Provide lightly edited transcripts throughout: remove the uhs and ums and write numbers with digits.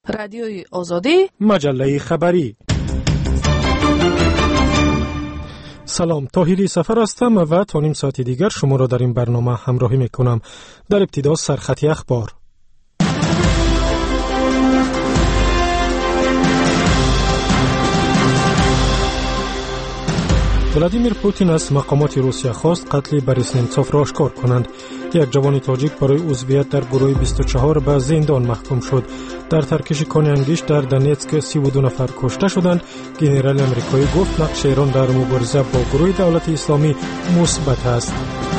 رادیوی آزادی، مجله خبری. سلام، طاهری سفر هستم و تا نیم ساعت دیگر شما را در این برنامه همراهی میکنم. در ابتدا سرخط اخبار. ولادیمیر پوتین از مقامات روسیه خواست قتل بوریس نمتسوف را آشکار کنند. یک جوان تاجیک برای عضویت در گروه 24 به زندان محکوم شد. در ترکش کان انگشت در دونتسک 32 نفر کشته شدند. ژنرال آمریکایی گفت نقش ایران در مبارزه با گروه دولت اسلامی مثبت است.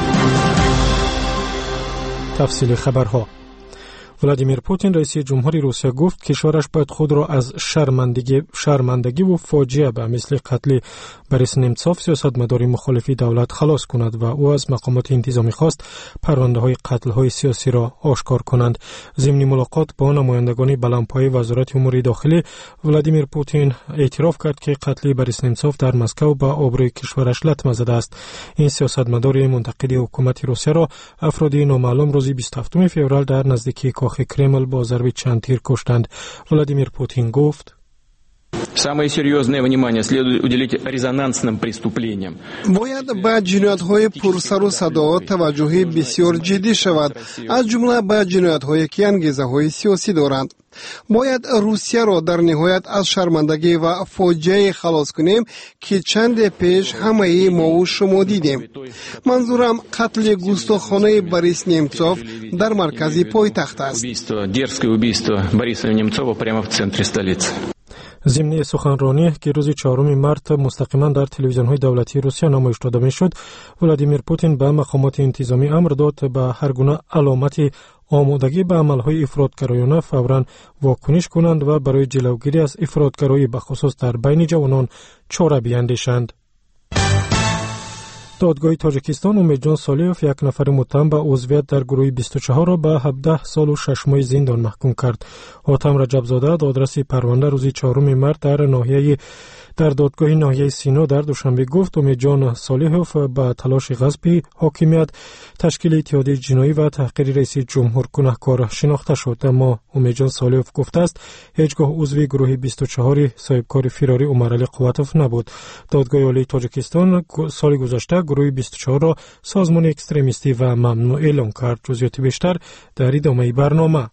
تفصیل خبرها. ولادیمیر پوتین رئیس جمهوری روسیه گفت کشورش باید خود را از شرمندگی و فاجعه به مثل قتل بوریس نمتسوف سیاستمدار مخالف دولت خلاص کند و او از مقامات انتظامی خواست پرونده‌های قتل‌های سیاسی را آشکار کنند. ضمن ملاقات با نمایندگان بلندپایه وزارت امور داخلی، ولادیمیر پوتین اعتراف کرد که قتل بوریس نمتسوف در مسکو به آبروی کشورش لطمه زده است. این سیاستمدار منتقد حکومت روسیه را افراد نامعلوم روز 27 فوریه در نزدیکی کاخ کرمل با ضرب چند تیر کشتند. ولادیمیر پوتین گفت самое серьезное внимание следует уделить резонансным преступлениям. باید به جنایت‌های پرسر و صدا توجه بسیار جدی شود، از جمله به جنایت‌هایی که انگیزه‌های سیاسی دارند. باید روسیه را در نهایت از شرمندگی و فاجعه خلاص کنیم که چند پیش همه ما و شما دیدیم. منظورم قتل گستاخانه بوریس نمتسوف در مرکز پایتخت است. Дерзкое убийство Бориса Немцова прямо в центре столицы. ضمن سخنرانی که روز 4 مارس مستقیما در تلویزیون‌های دولتی روسیه نمایش داده می‌شد، ولادیمیر پوتین به مقامات انتظامی امر داد به هر گونه علامتی آمادگی به عمل‌های افراط‌گرایانه فوراً واکنش کنند و برای جلوگیری از افراط‌گرایی به خصوص در بین جوانان چاره بیندیشند. دادگاه تاجیکستان امیدجان صالحوف یک نفر متهم به عضویت در گروه 24 را به 17 سال و 6 ماه زندان محکوم کرد. حاتم رجبزاده دادرس پرونده روز 4 مارس در دادگاه ناحیه سینا در دوشنبه گفت امیدجان صالحوف به تلاش غصب حاکمیت، تشکیل اتحادیه جنایی و تحقیر رئیس جمهور گناهکار شناخته شد. اما امیدجان صالحوف گفته است هیچگاه عضو گروه 24 صاحبکار فراری عمرعلی قوتوف نبود. دادگاه عالی تاجیکستان سال گذشته گروه 24 را سازمان اکستریمیستی و ممنوع اعلام کرد. جزئیات بیشتر در ادامه برنامه.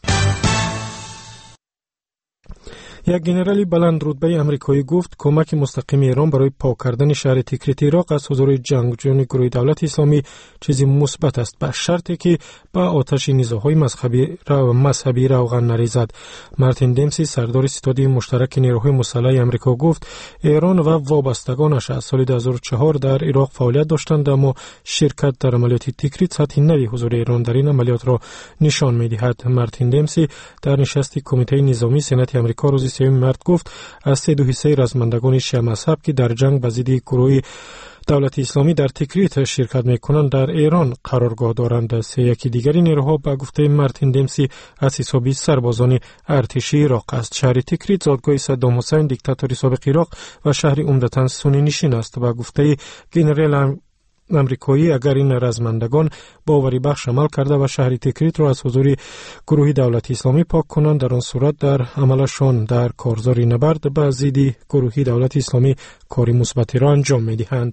یک ژنرال بلند رتبه آمریکایی گفت کمک مستقیم ایران برای پاک کردن شهر تیکریت عراق از حضور جنگجویان گروه دولت اسلامی چیزی مثبت است، به شرطی که به آتش نزاع‌های مذهبی روغن نریزد. مارتین دمسی سردار ستاد مشترک نیروهای مسلح آمریکا گفت ایران و وابستگانش از سال 2004 در عراق فعالیت داشتند، اما شرکت در عملیات تیکریت سطح نوی حضور ایران در این عملیات را نشان می‌دهد. مارتین دمسی در نشست کمیته نظامی سنات آمریکا روز 3 مارس گفت از 3/2 رزمندگان شیعه مذهب که در جنگ به ضد گروه دولت اسلامی در تیکریت شرکت میکنند در ایران قرارگاه دارند. 3 دیگری نیروها به گفته مارتین دمسی از حساب سربازان ارتشی عراق است. شهر تیکریت زادگاه صدام حسین دیکتاتور سابق عراق و شهر عمدتاً سنی نشین است. به گفته ژنرال امریکایی اگر این رزمندگان باوری بخش عمل کرده و شهر تیکریت را از حضور گروه دولت اسلامی پاک کنند، در آن صورت در عملشان در کارزار نبرد به ضد گروه دولت اسلامی کاری مثبتی را انجام می‌دهند.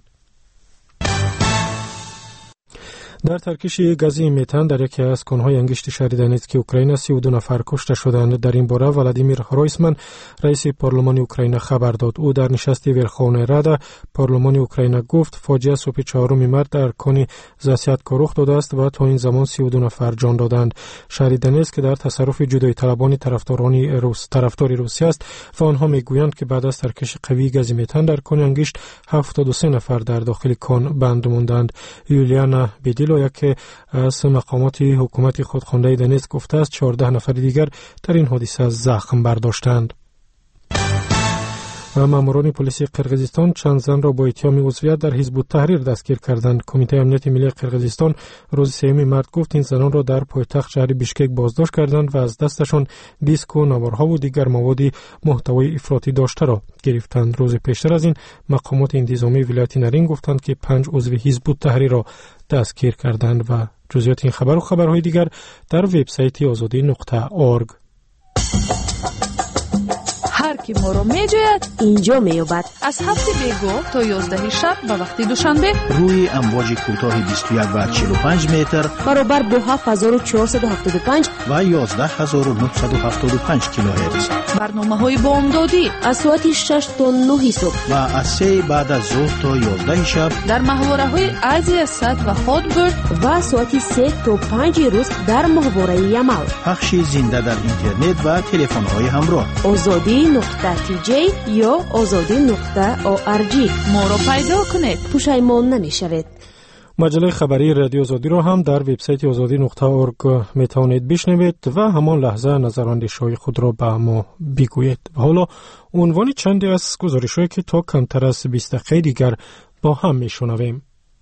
در ترکش گازی متان در یکی از کان‌های انگشت شهر دونتسک اوکراین 32 نفر کشته شدند. در این باره ولادیمیر هرویسمن رئیس پارلمان اوکراین خبر داد. او در نشست ورخوانه ردا پارلمان اوکراین گفت فاجعه صبح 4 مارس در کان زاسیاتکا رخ داده است و تا این زمان 32 نفر جان دادند. شهر دونتسک در تصرف جدایی طلبان طرفدار روسیه است و آنها میگویند که بعد از ترکش قوی گاز متان در کان انگشت 73 نفر در داخل کان بند ماندند. یولیانا بیدیلو که از مقامات حکومت خودخوانده دونتسک گفته است 14 نفر دیگر در این حادثه زخم برداشتند. و ماموران پلیس قرقیزستان چند زن را با اتهام عضویت در حزب التحریر دستگیر کردند. کمیته امنیت ملی قرقیزستان روز 3 مارس گفت این زنان را در پایتخت شهر بیشکک بازداشت کردند و از دستشان دیسک و نوارها و دیگر مواد محتوای افراطی داشته را گرفتند. روز پیشتر از این مقامات انتظامی ولایت نرین گفتند که 5 عضو حزب التحریر را دستگیر کردند. و جزئیات این خبر و خبرهای دیگر در وبسایت azadi.org. که ما را میجوید اینجا میابد. از 7 بیگاه تا 11 شب به وقت دوشنبه روی امواج کوتاه 21 و 45 متر برابر با 7475 و 11975 کیلوهرتز. برنامه‌های بامدادی از ساعت 6 تا 9 صبح و از 3 بعد از ظهر تا 11 شب در محوره‌های ارضی سد و هادبرد و ساعت 3 تا 5 روز در محوره یمل. پخش زنده در اینترنت و تلفن‌های همراه. azadi.tj یا azadi.org. ما را پیدا کنید، پشیمان نمیشوید. مجله خبری رادیو آزادی را هم در وبسایت azadi.org میتوانید بشنوید و همان لحظه نظراندیش‌های خود را به ما بگویید. حالا عنوان چندی از گزارش‌هایی که تا کمتر از 20 دقیقه دیگر با هم میشنویم.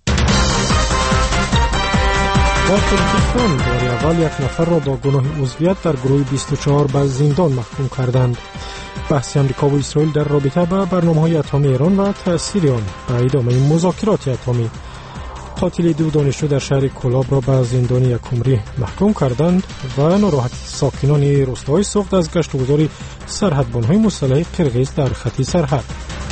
در تاجیکستان بار اول یک نفر را با گناه عضویت در گروه 24 به زندان محکوم کردند. بحث امریکا و اسرائیل در رابطه با برنامه‌های اتمی ایران و تأثیر آن به ادامه مذاکرات اتمی. قاتل 2 دانشجو در شهر کولاب را به زندان یک عمری محکوم کردند و ناراحتی ساکنان روستاهای سوخت از گشت‌وگذار سرحدبان‌های مسلح قرقیز در خط سرحد.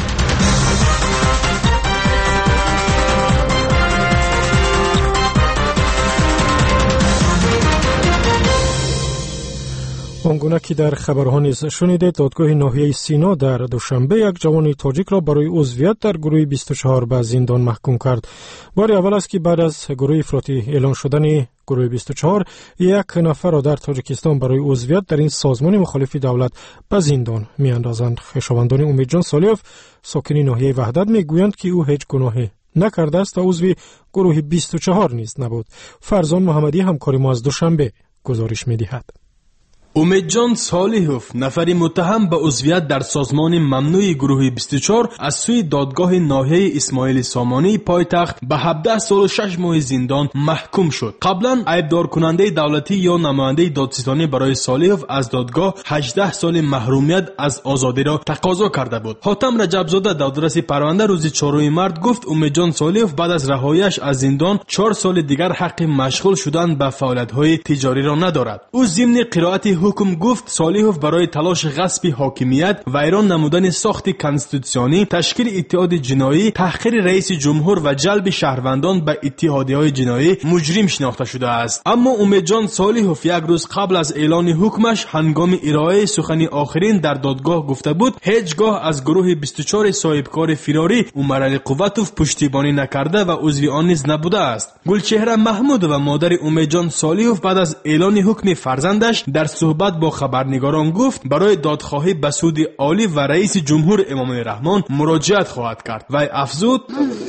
آنگونه که در خبرها نیز شنیدید، دادگاه ناحیه سینا در دوشنبه یک جوان تاجیک را برای عضویت در گروه 24 به زندان محکوم کرد. بار اول است که بعد از گروه افراطی اعلان شدن گروه 24 یک نفر را در تاجیکستان برای عضویت در این سازمان مخالف دولت به زندان میاندازند. خویشاوندان امیدجان سالیوف ساکن ناحیه وحدت میگویند که او هیچ گناهی نکرده است و عضو گروه 24 نیز نبود. فرزان محمدی همکار ما از دوشنبه گزارش می‌دهد. امیدجان صالحوف نفری متهم به عضویت در سازمان ممنوع گروه 24 از سوی دادگاه ناحیه اسماعیل سامانی پایتخت به 17 سال و 6 ماه زندان محکوم شد. قبلا عیبدار کننده دولتی یا نماینده دادستانی برای صالحوف از دادگاه 18 سال محرومیت از آزادی را تقاضا کرده بود. حاتم رجبزاده دادرس پرونده روز 4 مارس گفت امیدجان صالحوف بعد از رهاییش از زندان 4 سال دیگر حق مشغول شدن به فعالیت‌های تجاری را ندارد. او ضمن قرائت حکم گفت صالحوف برای تلاش غصب حاکمیت و ایران نمودن ساخت کنستیتوسیونی، تشکیل اتحاد جنایی، تحقیر رئیس جمهور و جلب شهروندان به اتحادیه‌های جنایی مجرم شناخته شده است. اما امیدجان صالحوف یک روز قبل از اعلان حکمش هنگام ارائه سخن آخرین در دادگاه گفته بود هیچگاه از گروه 24 صاحبکار فراری عمرعلی قوتوف پشتیبانی نکرده و عضو آن نیز نبوده است. گلچهره محمود و مادر امیدجان صالحوف بعد از اعلان حکم فرزندش در صحبت با خبرنگاران گفت برای دادخواهی به سود عالی و رئیس جمهور امام رحمان مراجعت خواهد کرد و افزود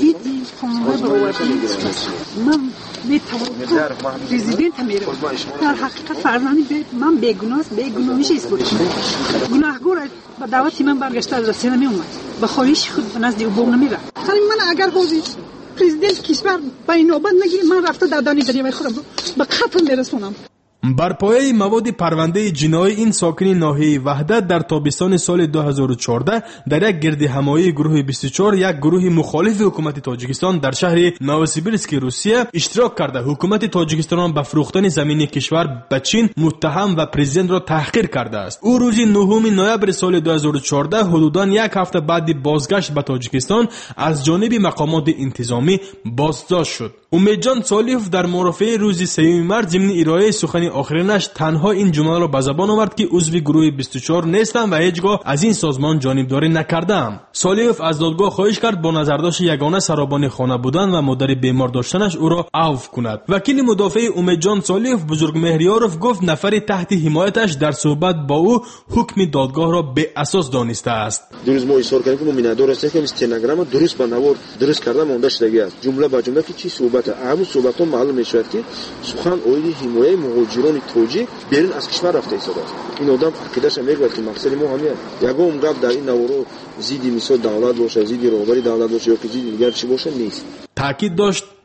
پرزیدنت میره در حقیقت فرزندی من بیگناست بیگناهیش اثبات شد گناهگار با دعوت من برگشته از رسانه می اومد به خواهش خود به نزد او نمیره. من اگر حاضر پرزیدنت کشور با این نوبت نگیره من رفته در دانی دریای خودم به قتل میرسونم. بر پایه مواد پرونده جنایی این ساکن ناحیه وحدت در تابستان سال 2014 در یک گردهمایی گروه 24 یک گروه مخالف حکومت تاجیکستان در شهر نووسیبیرسک روسیه اشتراک کرده حکومت تاجیکستان به فروختن زمین کشور به چین متهم و پرزیدنت را تحقیر کرده است. او روز 9 نوامبر سال 2014 حدوداً یک هفته بعد بازگشت به تاجیکستان از جانب مقامات انتظامی بازداشت شد. امیدجان صالحوف در مرافعه روز 3 مارس ضمن ارائه سخن آخرینش تنها این جمله را به زبان آورد که عضو گروه 24 نیستم و هیچگاه از این سازمان جانبداری نکردم. صالحوف از دادگاه خواهش کرد با نظرداشت یگانه سرابان خانه بودن و مادر بیمار داشتنش او را عفو کند. وکیل مدافع امیدجان صالحوف بزرگ مهریاروف گفت نفر تحت حمایتش در صحبت با او حکم دادگاه را به اساس دانسته است. دیروز ما اصرار کردیم که ما میندار هستیم که استنوگرام درست با نوار درست کردن مونده شدگی است. جمله به جمله که چی صحبت همون صحبت ها معلوم میشود که سخن اویدی حمایت مهاجران توجیه بیرون از کشور رفته ایستاده است. این آدم عقیده‌اش میگه که مقصد ما همین یگام گپ در این نوارو زیدی مثال دولت باشه زیدی رهبری دولت باشه یا که زیدی دیگر چی باشه نیست. تاکید داشت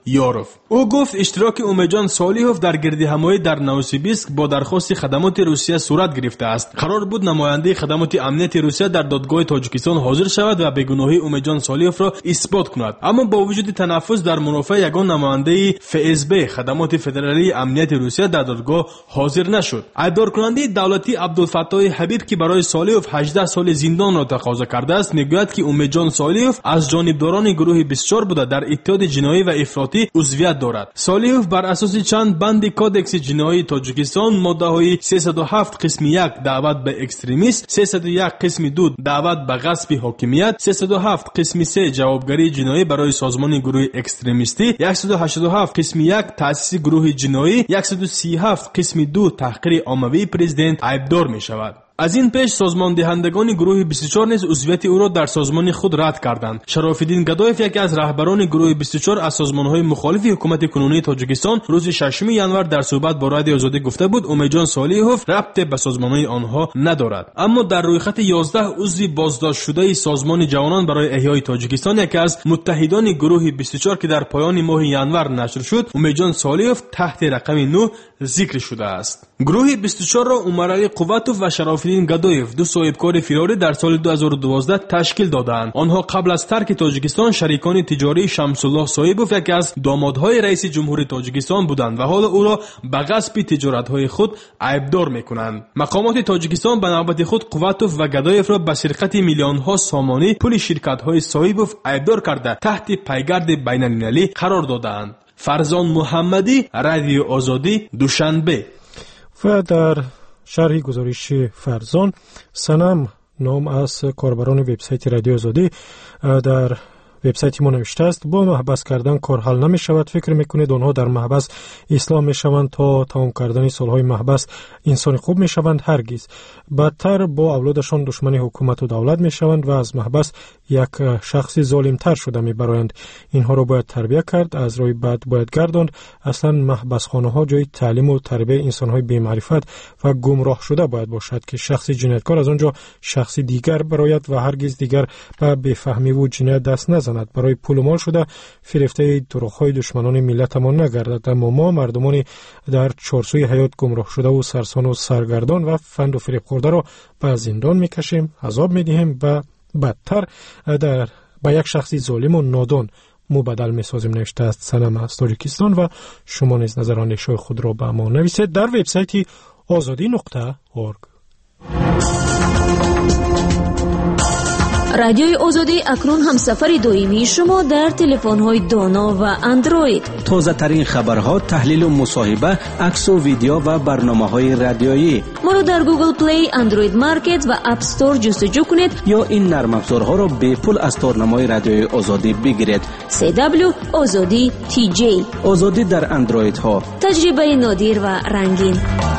یاروف. او گفت اشتراک اومجان صالحوف در گردهمایی در نوسیبیسک با درخواست خدمات روسیه صورت گرفته است. قرار بود نماینده خدمات امنیت روسیه در دادگاه تاجیکستان حاضر شود و بیگناهی اومجان صالحوف را اثبات کند، اما با وجود تنفس در منافع یگان نماینده FSB خدمات فدرالی امنیت روسیه در دادگاه حاضر نشد. ایبدار کننده دولتی عبدالفتاح حبیب که برای صالحوف 18 سال زندان را تقاضا کرده است میگوید که اومجان صالحوف از جانبداران گروه 24 بوده در اتحاد جنایی و افراطی عضویت دارد. صالحوف بر اساس چند بند کودکس جنایی تاجیکستان ماده های 307 قسم 1 دعوت به اکستریمیست، 301 قسم 2 دعوت به غصب حاکمیت، 307 قسم 3 جوابگری جنایی برای سازمان گروه اکستریمیستی، 187 قسم 1 تأسیس گروه جنایی، 137 قسم 2 تحقیر عاموی پرزیدنت ایبدار می شود. از این پیش سازمان دهندگان گروه 24 نیز عضویت او را در سازمان خود رد کردند. شرافالدین گدایف یکی از رهبران گروه 24 از سازمان‌های مخالف حکومت کنونی تاجیکستان روز 6 ژانویه در صحبت با رادیو آزادی گفته بود اومجان صالحوف ربط به سازمان‌های آنها ندارد. اما در رویخط 11 عضو بازداشت شده سازمان جوانان برای احیای تاجیکستان یکی از متحدان گروه 24 که در پایان ماه ژانویه نشر شد، اومجان صالحوف تحت رقم 9 ذکر شده است. گروه 24 را عمرعلی قوتوف و شرافالدین گدایف دو صاحبکار فراری در سال 2012 تشکیل دادند. آنها قبل از ترک تاجیکستان شریکان تجاری شمس الله صاحبوف یکی از دامادهای رئیس جمهور تاجیکستان بودند و حالا او را به غصب تجارت‌های خود ایبدار می‌کنند. مقامات تاجیکستان به نوبت خود قوتوف و گدایف را به سرقت میلیون‌ها سامانی پول شرکت‌های صاحبوف ایبدار کرده تحت پیگرد بین‌المللی قرار دادند. فرزان محمدی، رادیو آزادی، دوشنبه. و در شرح گزارش فرزان، سنم نام از کاربران وبسایت رادیو آزادی در وبسایت ما نوشته است با محبس کردن کار حل نمی شود. فکر میکنید آنها در محبس اصلاح می شوند تا تمام کردن سالهای محبس انسان خوب می شوند؟ هرگز. بدتر با اولادشان دشمن حکومت و دولت می شوند و از محبس یک شخص ظالم تر شده می برایند. اینها را باید تربیت کرد، از راه بد باید گرداند. اصلا محبس خانه ها جای تعلیم و تربیت انسان های بی معرفت و گمراه شده باید باشد که شخص جنایتکار از آنجا شخص دیگر برآید و هرگز دیگر به بیفهمی و جنایت دست نزند. برای پول و مال شده فریفته دروغ‌های دشمنان ملتمان نگردد. اما ما مردمان در چارسوی حیات گمراه شده و سرسان و سرگردان و فند و فریب خورده را به زندان میکشیم، عذاب میدهیم و بدتر با یک شخصی ظالم و نادان مبدل میسازیم. نوشته است سنم از تاجیکستان و شما نیز نظر اندیشه خود را به ما نویسید در وبسایت azadi.org. رادیوی آزادی اکنون هم سفر دائمی شما در تلفن‌های دانا و اندروید. تازه ترین خبرها، تحلیل و مصاحبه، عکس و ویدیو و برنامه‌های رادیویی. ما را در گوگل پلی، اندروید مارکت و اپ استور جستجو کنید یا این نرم افزارها را به پول از تارنمای رادیوی آزادی بگیرید. CW آزادی TJ. آزادی در اندروید ها. تجربه نادر و رنگین.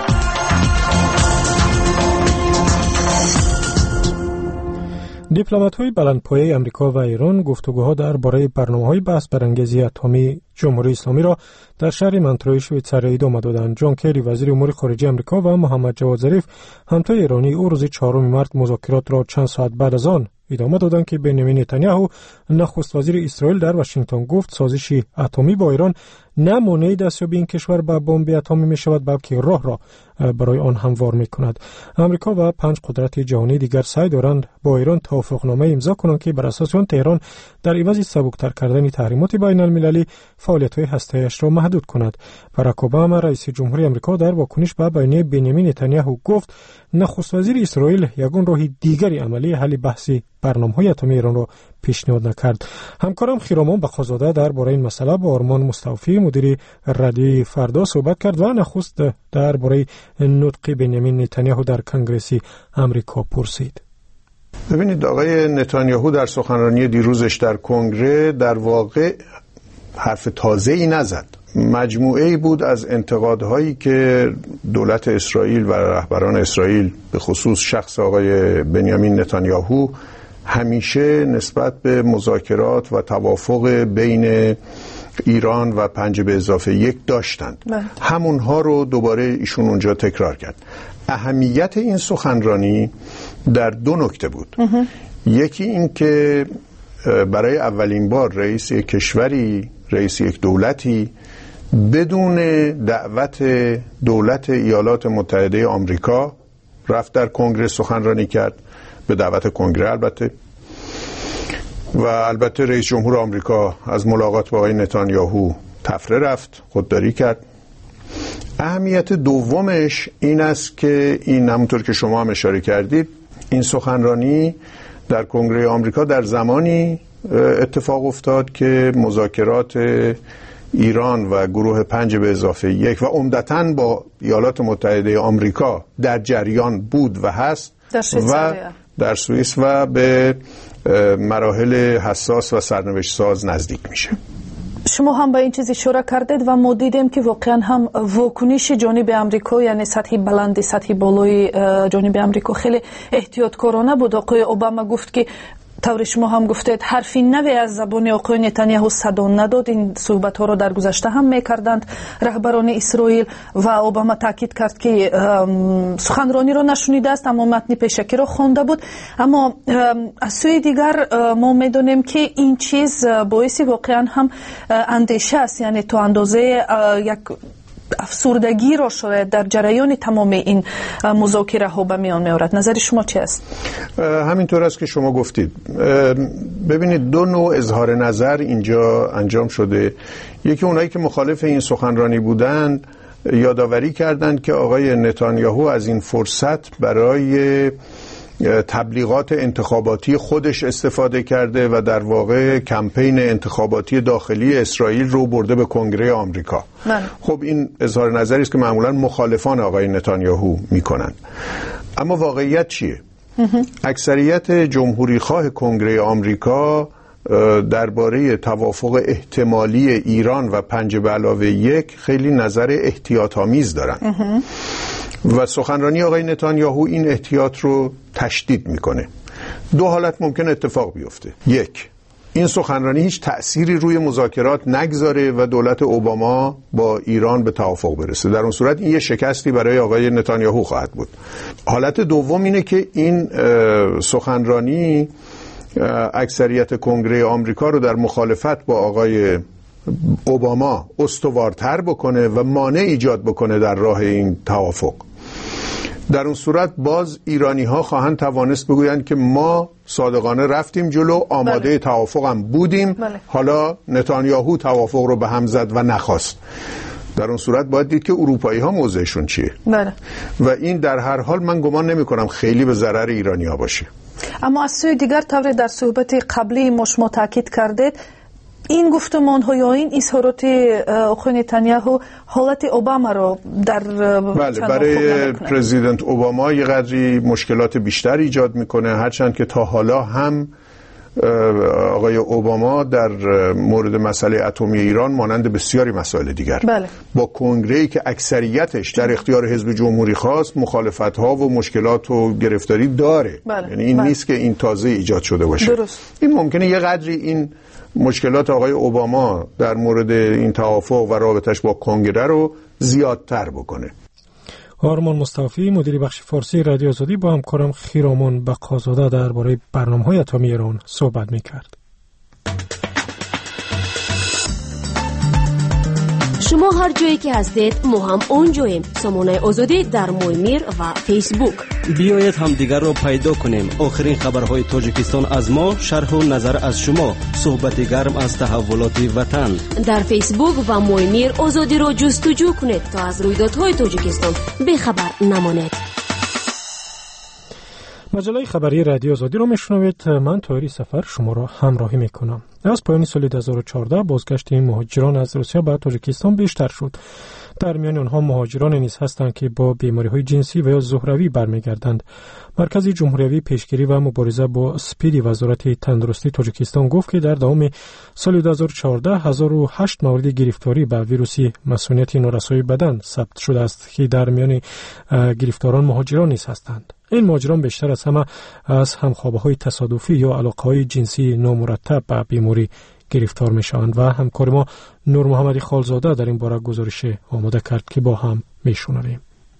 دیپلمات‌های بلندپایه آمریکا و ایران گفتگوها درباره برنامه‌های بحث برانگیزی اتمی جمهوری اسلامی را در شهر مونترئال شویتزاری ادامه دادند. جان کری وزیر امور خارجه آمریکا و محمد جواد ظریف همتای ایرانی او روز 4 مارس مذاکرات را چند ساعت بعد از آن ادامه دادند که بنیامین نتانیاهو نخست وزیر اسرائیل در واشنگتن گفت سازش اتمی با ایران نه مانع دستیابی این کشور به بمب اتمی می شود بلکه راه را برای آن هموار می کند. آمریکا و 5 قدرت جهانی دیگر سعی دارند با ایران توافقنامه امضا کنند که بر اساس آن تهران در عوض سبکتر کردن تحریمات بین المللی فعالیت‌های هسته‌ایش را محدود کند. باراک اوباما رئیس جمهوری آمریکا در واکنش به بیانیه بنیامین نتانیاهو گفت نخست وزیر اسرائیل یگان راه دیگری عملی حل بحث برنامه‌های اتمی ایران را پیشنهاد نکرد. همکارم خیرامان بخازاده درباره این مسئله با آرمان مصطفی مدیر رادیوی فردا صحبت کرد و نخست درباره نطق بنیامین نتانیاهو در کنگره آمریکا پرسید. ببینید آقای نتانیاهو در سخنرانی دیروزش در کنگره در واقع حرف تازه‌ای نزد. مجموعه‌ای بود از انتقادهایی که دولت اسرائیل و رهبران اسرائیل به خصوص شخص آقای بنیامین نتانیاهو همیشه نسبت به مذاکرات و توافق بین ایران و 5+1 داشتند. همونها رو دوباره ایشون اونجا تکرار کرد. اهمیت این سخنرانی در 2 نکته بود. یکی این که برای اولین بار رئیس کشوری رئیس یک دولتی بدون دعوت دولت ایالات متحده آمریکا رفت در کنگره سخنرانی کرد، به دعوت کنگره البته، و البته رئیس جمهور آمریکا از ملاقات با آقای نتانیاهو تفره رفت، خودداری کرد. اهمیت دومش این است که این همونطور که شما هم اشاره کردید، این سخنرانی در کنگره آمریکا در زمانی اتفاق افتاد که مذاکرات ایران و گروه 5+1 و عمدتاً با ایالات متحده آمریکا در جریان بود و هست در سوئیس و به مراحل حساس و سرنوشت ساز نزدیک میشه. شما هم به این چیز اشاره کردید و ما دیدیم که واقعا هم واکنش جانب امریکا، یعنی سطح بلند، سطح بالای جانب امریکا خیلی احتیاطکارانه بود. آقای اوباما گفت که طور شما هم گفتید حرفی نوی از زبان آقای نتانیاهو صدا نداد. این صحبت ها را در گذشته هم میکردند رهبران اسرائیل و اوباما تاکید کرد که سخنرانی را نشنیده است اما متن پیشکی را خوانده بود. اما از سوی دیگر ما میدونیم که این چیز باعث واقعا هم اندیشه است، یعنی تا اندازه یک افسردگی را شاید در جریان تمام این مذاکره ها به میان میآورد. نظر شما چی است؟ همینطور است که شما گفتید. ببینید دو نوع اظهار نظر اینجا انجام شده. یکی اونایی که مخالف این سخنرانی بودند یادآوری کردند که آقای نتانیاهو از این فرصت برای تبلیغات انتخاباتی خودش استفاده کرده و در واقع کمپین انتخاباتی داخلی اسرائیل رو برده به کنگره آمریکا. خب این اظهار نظری است که معمولا مخالفان آقای نتانیاهو میکنند. اما واقعیت چیه؟ اکثریت جمهوری خواه کنگره آمریکا درباره توافق احتمالی ایران و 5+1 خیلی نظر احتیاط‌آمیز دارن و سخنرانی آقای نتانیاهو این احتیاط رو تشدید میکنه. دو حالت ممکن اتفاق بیفته. یک، این سخنرانی هیچ تأثیری روی مذاکرات نگذاره و دولت اوباما با ایران به توافق برسه. در اون صورت این یه شکستی برای آقای نتانیاهو خواهد بود. حالت دوم اینه که این سخنرانی اکثریت کنگره آمریکا رو در مخالفت با آقای اوباما استوارتر بکنه و مانع ایجاد بکنه در راه این توافق. در اون صورت باز ایرانی ها خواهند توانست بگویند که ما صادقانه رفتیم جلو، آماده توافق هم بودیم، حالا نتانیاهو توافق رو به هم زد و نخواست. در اون صورت باید دید که اروپایی ها موضعشون چیه. و این در هر حال من گمان نمی کنم خیلی به ضرر ایرانی ها باشه. اما از سوی دیگر طور در صحبت قبلی شما تاکید کردید این گفتمان ها یا این اظهارات آقای نتانیاهو حالت اوباما رو در برای پرزیدنت اوباما یه قدری مشکلات بیشتر ایجاد میکنه، هرچند که تا حالا هم آقای اوباما در مورد مسئله اتمی ایران مانند بسیاری مسائل دیگر با کنگره‌ای که اکثریتش در اختیار حزب جمهوری خواست مخالفت‌ها و مشکلات و گرفتاری داره. یعنی این نیست که این تازه ایجاد شده باشه. این ممکنه یه قدری این مشکلات آقای اوباما در مورد این توافق و رابطش با کنگره رو زیادتر بکنه. آرمان مصطفی مدیر بخش فارسی رادیو آزادی با همکارم خیرامان بقازاده درباره برنامه‌های اتمی ایران صحبت می‌کرد. شما هر جایی که هستید ما هم اونجاییم. سامانه آزادی در مویمیر و فیسبوک. بیایید هم دیگر رو پیدا کنیم. آخرین خبرهای تاجیکستان از ما، شرح و نظر از شما، صحبت گرم از تحولات وطن. در فیسبوک و مویمیر آزادی رو جستجو کنید تا از رویدادهای تاجیکستان بخبر نمانید. مجله خبری رادیو آزادی رو میشنوید. من طاهری سفر شما را همراهی میکنم. از پایان سال 2014 بازگشت مهاجران از روسیه به تاجیکستان بیشتر شد. در میان آنها مهاجران نیز هستند که با بیماری‌های جنسی و یا زهروی برمیگردند. مرکز جمهوری پیشگیری و مبارزه با سپید وزارت تندرستی تاجیکستان گفت که در دوام سال 2014 1008 مورد گرفتاری به ویروس مسمومیت نارسایی بدن ثبت شده است که در میان گرفتاران مهاجران نیز هستند. این مهاجران بیشتر از همه از همخوابه‌های تصادفی یا علاقه‌های جنسی نامرتب به بیماری گرفتار میشوند و همکار ما نور محمدی خالزاده در این باره گزارش آماده کرد که با هم میشنویم.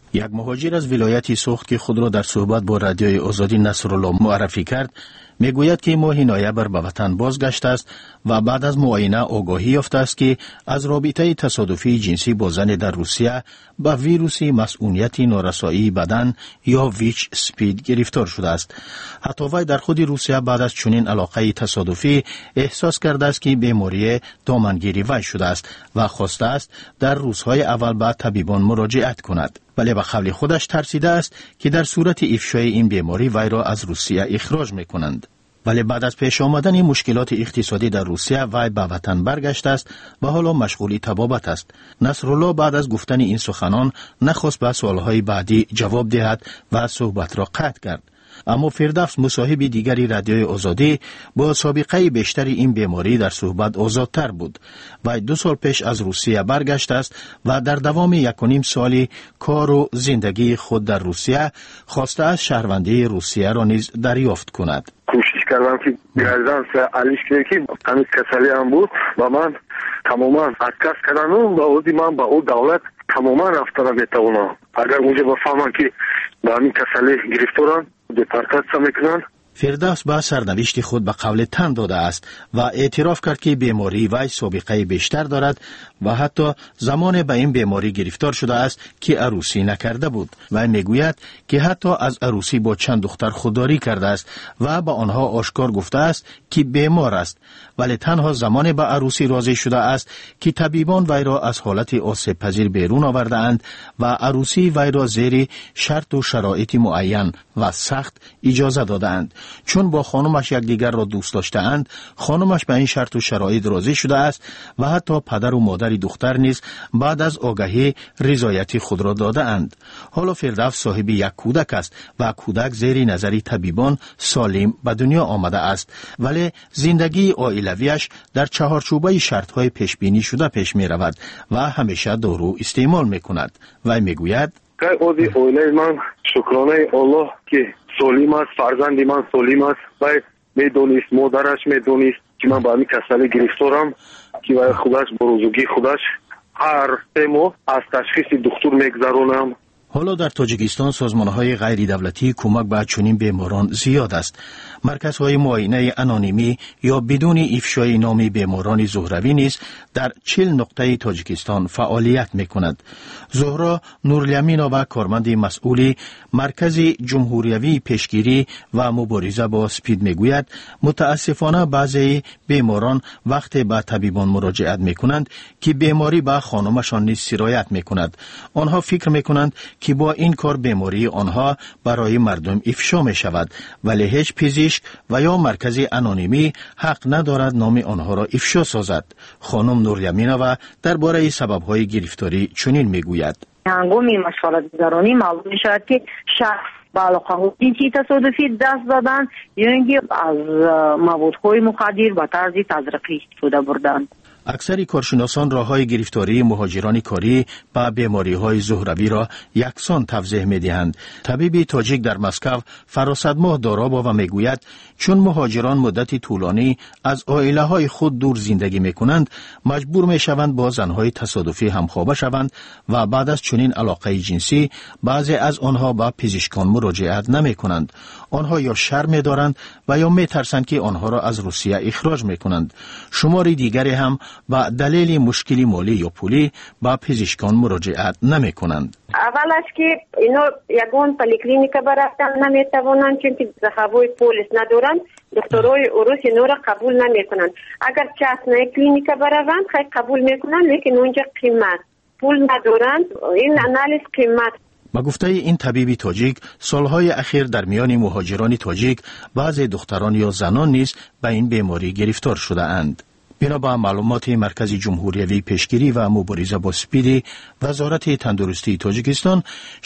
یک مهاجر از ولایت سوخت که خود را در صحبت با رادیوی آزادی نصرالله معرفی کرد میگوید که ماه نوامبر به وطن بازگشته است و بعد از معاینه آگاهی یافته است که از رابطه تصادفی جنسی با زن در روسیه به ویروس مسئولیت نارسایی بدن یا ویچ اسپید گرفتار شده است. حتی وی در خود روسیه بعد از چنین علاقه تصادفی احساس کرده است که بیماری دامنگیری وی شده است و خواسته است در روزهای اول به طبیبان مراجعت کند. ولی به قول خودش ترسیده است که در صورت افشای این بیماری وی را از روسیه اخراج میکنند. ولی بعد از پیش آمدن مشکلات اقتصادی در روسیه وی به وطن برگشته است و حالا مشغول طبابت است. نصرالله بعد از گفتن این سخنان نخواست به سوالهای بعدی جواب دهد و صحبت را قطع کرد. اما فردوس مصاحب دیگری رادیوی آزادی با سابقه بیشتر این بیماری در صحبت آزادتر بود و 2 سال پیش از روسیه برگشته است و در دوام 1.5 سالی کار و زندگی خود در روسیه خواسته است شهروندی روسیه را نیز دریافت کند. کوشش کردم که گردن علیش که همیز کسلی هم بود و من تماما اتکاس کردن و اوزی من با او دولت تماما رفتن بتوانم. اگر اونجا بفهمم که با همین کسلی گرفتارم دپارتاسیون میکنن. فردوس با سرنوشت خود به قول تن داده است و اعتراف کرد که بیماری وی سابقه بیشتر دارد و حتی زمان به این بیماری گرفتار شده است که عروسی نکرده بود و میگوید که حتی از عروسی با چند دختر خودداری کرده است و با آنها آشکار گفته است که بیمار است، ولی تنها زمان به عروسی راضی شده است که طبیبان وی را از حالت آسیب پذیر بیرون آورده اند و عروسی وی را زیر شرط و شرایط معین و سخت اجازه داده اند. چون با خانمش یکدیگر را دوست داشته اند، خانمش به این شرط و شرایط راضی شده است و حتی پدر و مادر دختر نیز بعد از آگاهی رضایت خود را داده اند. حالا فردوس صاحب یک کودک است و کودک زیر نظر طبیبان سالم به دنیا آمده است، ولی زندگی عائلویش در چهارچوبه شرط‌های پیش بینی شده پیش می رود و همیشه دارو استعمال می کند. و می گوید که اوزی عائله من شکرانه الله که سالم است، فرزند من سالم است و میدونست مادرش میدونست که من با همین کسلی گرفتارم که برای خودش بروزگی خودش هر ماه از تشخیص دکتر میگذرونم. حالا در تاجیکستان سازمان‌های غیر دولتی کمک به چنین بیماران زیاد است. مرکزهای معاینه انونیمی یا بدون افشای نام بیماران زهروی نیز در 40 نقطه تاجیکستان فعالیت می‌کند. زهرا نوری‌امینова کارمند مسئول مرکز جمهوریوی پیشگیری و مبارزه با اسپید میگوید متاسفانه بعضی بیماران وقتی به طبیبان مراجعت می‌کنند که بیماری به خانمشان نیز سرایت می‌کند. آنها فکر می‌کنند که با این کار بیماری آنها برای مردم افشا می شود، ولی هیچ پزشک و یا مرکز انونیمی حق ندارد نام آنها را افشا سازد. خانم نوری‌امینова درباره سبب‌های گرفتاری چنین میگوید: هنگام مشغلات گذرانی معلوم می شود که شخص با علاقه جنسی تصادفی دست دادن یا اینکه از موادهای مخدر به طرز تزریقی استفاده بردند. اکثر کارشناسان راه‌های گرفتاری مهاجران کاری با بیماری‌های زهروی را یکسان توضیح می‌دهند. طبیب تاجیک در مسکو فراسدماه دارا و میگوید چون مهاجران مدتی طولانی از عائله‌های خود دور زندگی می‌کنند، مجبور می‌شوند با زن‌های تصادفی همخوابه شوند و بعد از چنین علاقه جنسی بعضی از آنها با پزشکان مراجعت نمی‌کنند. آنها یا شرم دارند و یا می‌ترسند که آنها را از روسیه اخراج می‌کنند. شمار دیگری هم با دلیل مشکلی مالی یا پولی با پزشکان مراجعت نمی کنند. اولش که اینا یگان پلیکلینیک برفتن نمی توانند چون که زخبای پولیس ندارند، دکترای عروس اینا را قبول نمی کنند. اگر چسنه کلینیک بروند خیلی قبول می کنند، لیکن اونجا قیمت پول ندارند، این انالیز قیمت. با گفته این طبیب تاجیک سالهای اخیر در میان مهاجران تاجیک بعضی دختران یا زنان نیز به این بیماری گرفتار شده اند. بنابر معلومات مرکز جمهوریوی پیشگیری و مبارزه با اسپید وزارت تندرستی تاجیکستان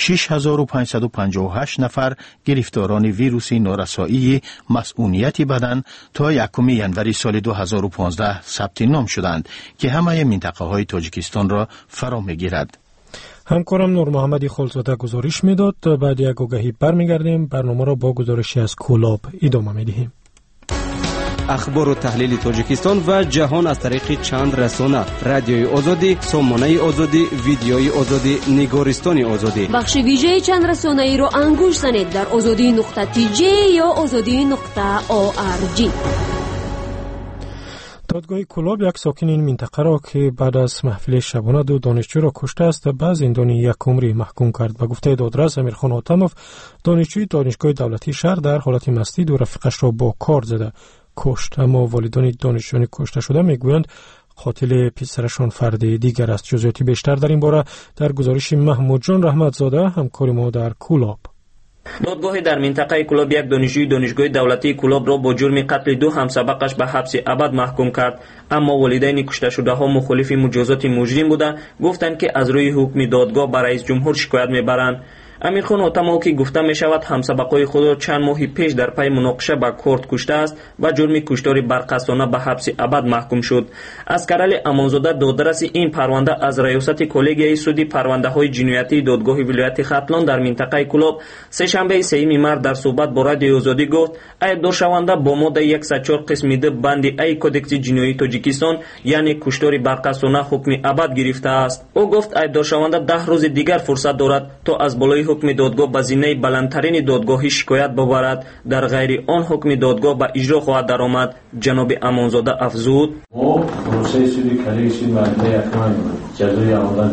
6558 نفر گرفتاران ویروس نارسایی مسئولیت بدن تا 1 ژانویه سال 2015 ثبت نام شدند که همه منطقه های تاجیکستان را فرا میگیرد. همکارم نور محمدی خالزاده گزارش میداد. بعد یک آگهی برمیگردیم. برنامه را با گزارشی از کولاب ادامه میدهیم. اخبار و تحلیل تاجیکستان و جهان از طریق چند رسانه: رادیوی آزادی، سامانه آزادی، ویدیوی آزادی، نگارستان آزادی. بخش ویژه چند رسانه ای رو انگوش زنید در azadi.tj یا azadi.org. دادگاه کلاب یک ساکن این منطقه را که بعد از محفل شبانه 2 دانشجو را کشته است به زندان 1 عمری محکوم کرد. به گفته دادرس امیرخان حاتموف، دانشجوی دانشگاه دولتی شهر در حالت مستی دو رفیقش را با کار زده کشت، اما والدین دانشجویان کشته شده میگویند قاتل پسرشان فرد دیگر است. جزئیات بیشتر در این باره در گزارش محمود جان رحمتزاده، همکار ما در کلاب. دادگاه در منطقه کلاب یک دانشجوی دانشگاه دولتی کلاب را با جرم قتل 2 همسبقش به حبس ابد محکوم کرد، اما والدین کشته شده ها مخالف مجازات مجرم بودند، گفتند که از روی حکم دادگاه به رئیس جمهور شکایت میبرند. امیرخان حاتموف که گفته می شود همسبقای خود را چند ماه پیش در پی مناقشه به کورت کشته است و جرم کشتار برقصانه به حبس ابد محکوم شد. اسکرعلی امانزاده دادرس این پرونده از ریاست کلگیای سودی پرونده های جنایتی دادگاه ولایت ختلان در منطقه کلاب سه‌شنبه 3 مارس در صحبت با رادیوی آزادی گفت ایبدار شونده با ماده 104 قسم د بند ای کدکس جنایی تاجیکستان یعنی کشتار برقصانه حکم ابد گرفته است. او گفت ایبدار شونده 10 روز دیگر فرصت دارد تا از بالای حکم دادگاه به زینه بلندترین دادگاهی شکایت ببرد، در غیر آن حکم دادگاه به اجرا خواهد درآمد. جناب امانزاده افزود: پروسه سودی کلیسی ماده یکم جزای اعدام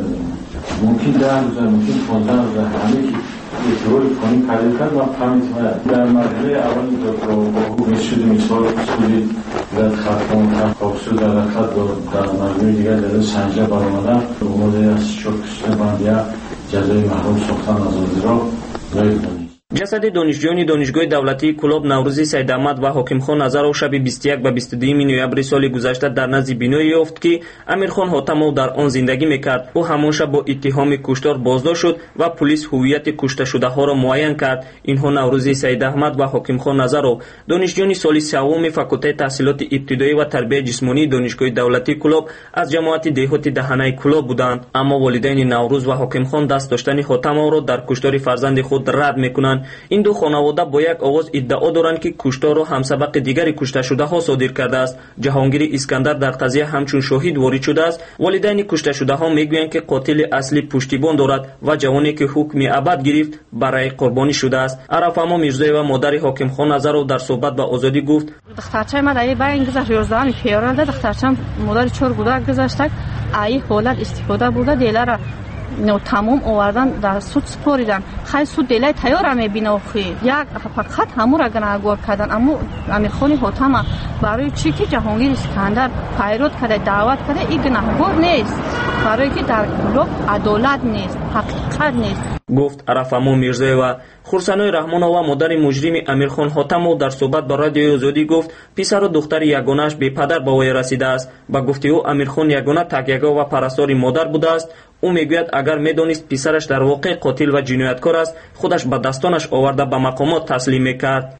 ممکن 10 روز ممکن 15 روز همه کی اجرا کنیم کاری کرد و فهمید در مرحله اول دادگاه میشد مثال سودی در خاتم کاپسول در خط در مرحله دیگر در سنجا برآمدن اومده از شکست باندیا جزای محروم ساختن از اجرا رای جسد دانشجویان دانشگاه دولتی کلاب نوروزی سید احمد و حاکم خان نظر او شب 21 و 22 نوامبر سال گذشته در نزد بینایی یافت که امیرخان حاتموف در آن زندگی میکرد. او همان شب با اتهام کشتار بازداشت شد و پلیس هویت کشته شده ها را معین کرد. اینها نوروزی سید احمد و حاکم خان نظر او دانشجویان سال سوم فاکولته تحصیلات ابتدایی و تربیت جسمانی دانشگاه دولتی کلاب از جماعت دهات دهنه کلاب بودند، اما والدین نوروز و حاکم خان دست داشتن حاتموف را در کشتار فرزند خود رد میکنند. این دو خانواده با یک آواز ادعا دارند که کشتار را همسبق دیگری کشته شده ها صادر کرده است. جهانگیر اسکندر در قضیه همچون شاهد وارد شده است. والدین کشته شده ها میگویند که قاتل اصلی پشتیبان دارد و جوانی که حکم ابد گرفت برای قربانی شده است. عرفاما میرزایی و مادر حاکم خان نظرو در صحبت با آزادی گفت: دخترچه ما در این گذشت 11 فوریه دخترچه مادر 4 گودک گذاشت ای حالت استفاده بوده دیلر نو تمام آوردن در سود سپاریدن. خیلی سود دیلای تیار میبینه خی یک فقط همو را گناهگار کردن. اما امیرخان حاتم برای چی که جهانگیر اسکندر پیروت کرده دعوت کرده این گناهگار نیست، برای که در کلاب عدالت نیست، حقیقت نیست. گفت عرفامو میرزایی و خورسنای رحمانова مادر مجرم امیرخان حاتموف در صحبت با رادیوی آزادی گفت پسر و دختر یگانه‌اش بی پدر به وی رسیده است. با گفته او امیرخان یگانه تکیه‌گاه و پرستار مادر بوده است. او میگوید اگر میدونست پسرش در واقع قاتل و جنایتکار است خودش به دستانش آورده به مقامات تسلیم میکرد.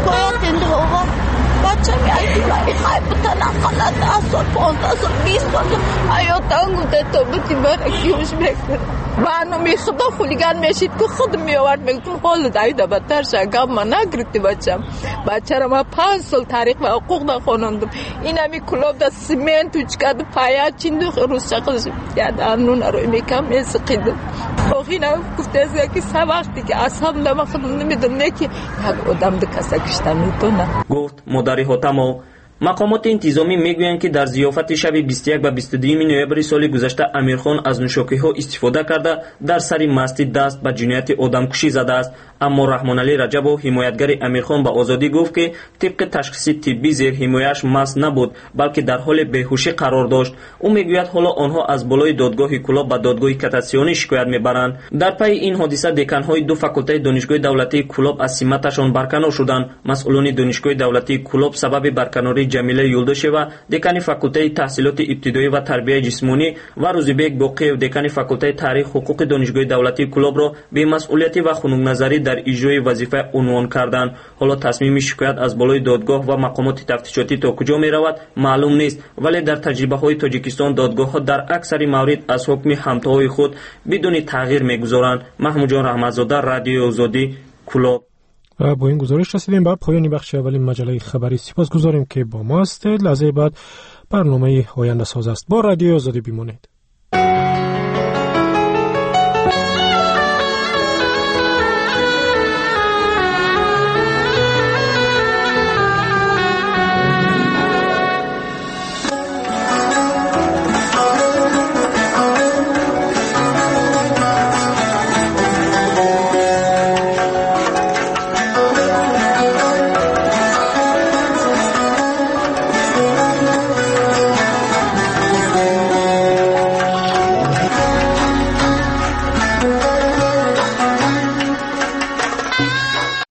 بچه میایی خواهی بودن اقلت 10 سال 15 سال 20 سال حیاتان گوده تا بودی برکیوش بکن برنامه خدا خولیگن میشید که خود میآورد میگفتم حال دایده بدتر شگم من نگرفتی بچه را ما 5 سال تاریخ و حقوق نخوانندم. این همی کلاب در سیمنت توچ کرد پایه چین دو روز شکلش یاد آنون روی میکم میسقیدم. آخی گفته از که سه وقتی که اصحاب نما خودم نمیدونم که یک آدم دکسته کشته میتونه. گفت مادر حاتموف. مقامات انتظامی میگویند که در ضیافت شب 21 و 22 نوامبر سال گذشته امیرخان از نوشاکی‌ها استفاده کرده در سر مستی دست به جنایت آدمکشی زده است. اما رحمان علی رجبو حمایتگر امیرخان به آزادی گفت که طبق تشخیص طبی زیر حمایه‌اش مست نبود بلکه در حال بیهوشی قرار داشت. او میگوید حالا آنها از بالای دادگاه کلاب به دادگاه کاساسیونی شکایت میبرند. در پی این حادثه دکان‌های دو فاکولته دانشگاه دولتی کلاب از سمتشان برکنار شدند. مسئولان دانشگاه دولتی کلاب سبب برکناری جمیله یولداشوا دکان فاکولته تحصیلات ابتدایی و تربیت جسمانی و روزبیک باقی دکان فاکولته تاریخ حقوق دانشگاه دولتی کلاب را به مسئولیت و خنک نظری در اجرای وظیفه عنوان کردند. حالا تصمیم شکایت از بالای دادگاه و مقامات تفتیشاتی تا کجا می رود معلوم نیست، ولی در تجربه های تاجیکستان دادگاه ها در اکثر موارد از حکم همتای خود بدون تغییر می گذارند. محمود جان رحمتزاده، رادیو آزادی، کلاب. و با این گزارش رسیدیم به پایان بخش اولی مجله خبری. سپاسگزاریم که با ما هستید. لحظه بعد برنامه آینده ساز است. با رادیو آزادی بمانید.